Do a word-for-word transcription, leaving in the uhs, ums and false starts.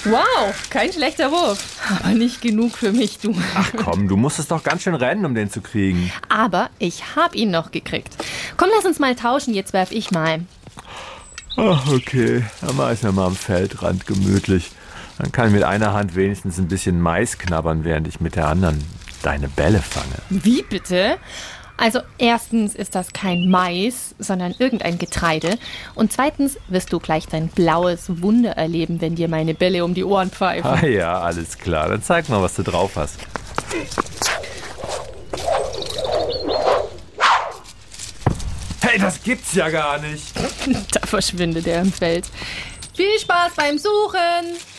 Wow, kein schlechter Wurf. Aber nicht genug für mich, du. Ach komm, du musstest doch ganz schön rennen, um den zu kriegen. Aber ich hab ihn noch gekriegt. Komm, lass uns mal tauschen, jetzt werf ich mal. Ach, okay. Dann mach ich mir mal am Feldrand gemütlich. Dann kann ich mit einer Hand wenigstens ein bisschen Mais knabbern, während ich mit der anderen deine Bälle fange. Wie bitte? Also erstens ist das kein Mais, sondern irgendein Getreide. Und zweitens wirst du gleich dein blaues Wunder erleben, wenn dir meine Bälle um die Ohren pfeifen. Ah ja, alles klar. Dann zeig mal, was du drauf hast. Hey, das gibt's ja gar nicht. Da verschwindet er im Feld. Viel Spaß beim Suchen!